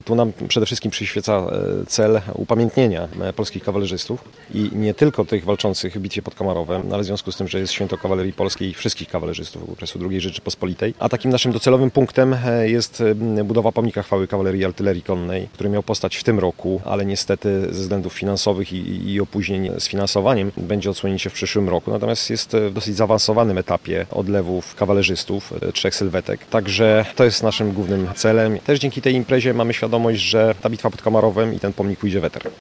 Tu nam przede wszystkim przyświeca cel upamiętnienia polskich kawalerzystów i nie tylko tych walczących w bitwie pod Komarowem, ale w związku z tym, że jest święto kawalerii polskiej i wszystkich kawalerzystów okresu II Rzeczypospolitej. A takim naszym docelowym punktem jest budowa pomnika chwały kawalerii i artylerii konnej, który miał powstać w tym roku, ale niestety ze względów finansowych i opóźnień z finansowaniem będzie odsłonięcie w przyszłym roku. Natomiast jest w dosyć zaawansowanym etapie odlewów kawalerzystów, 3 sylwetek. Także to jest naszym głównym celem. Też dzięki tej imprezie mamy świadomość, że ta bitwa pod Komarowem i ten pomnik ujdzie w eter.